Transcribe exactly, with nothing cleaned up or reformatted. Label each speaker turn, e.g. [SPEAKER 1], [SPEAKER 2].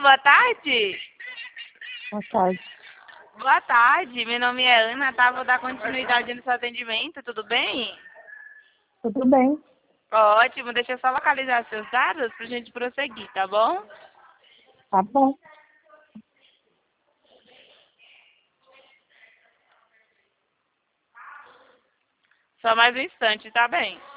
[SPEAKER 1] boa tarde.
[SPEAKER 2] Boa tarde.
[SPEAKER 1] Boa tarde, meu nome é Ana, tá? Vou dar continuidade no seu atendimento, tudo bem?
[SPEAKER 2] Tudo bem?
[SPEAKER 1] Ótimo, deixa eu só localizar seus dados pra gente prosseguir, tá bom?
[SPEAKER 2] Tá bom.
[SPEAKER 1] Só mais um instante, tá bem?